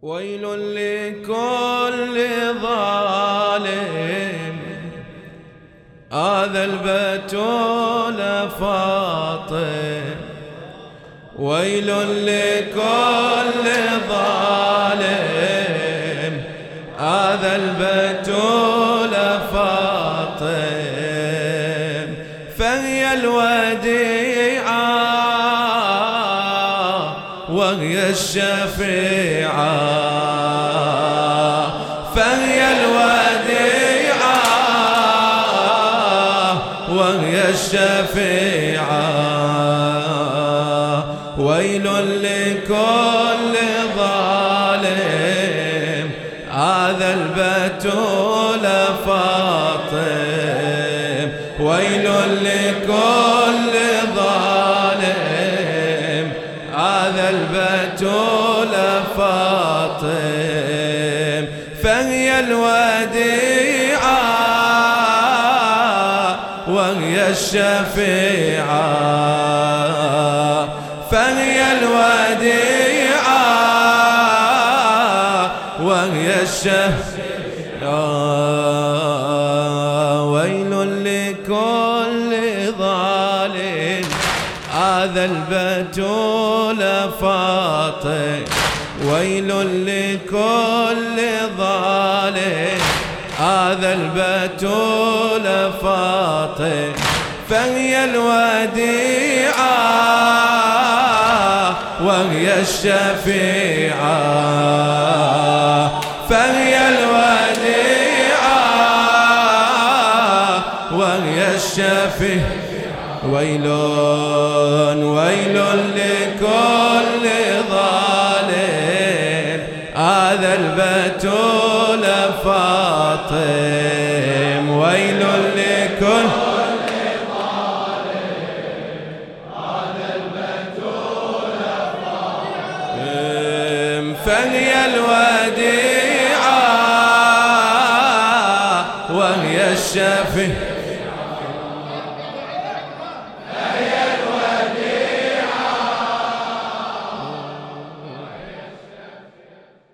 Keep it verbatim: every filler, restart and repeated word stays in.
ويل لكل ظالم هذا البتول فاطم. ويل لكل ظالم هذا البتول فاطم. فهي الوديعة وهي الشفيعة، فهي الوديعة وهي الشفيعة. ويل لكل ظالم هذا البتول فاطم. ويل لكل ظالم هذا البتول فاطم. فهي الوديعة وهي الشفيعة، فهي الوديعة وهي الشفيعة. ويل لكل ظالم هذا البتول فاطم. ويل لكل ظالم هذا البتول فاطم. فهي الوديعة وهي الشفيعة، فهي الوديعة وهي الشفيعة. ويل ويل لكل ظالم هذا البتول فاطم. ويل لكل ظالم هذا البتول فاطم. فهي الوديعة وهي الشفيعة.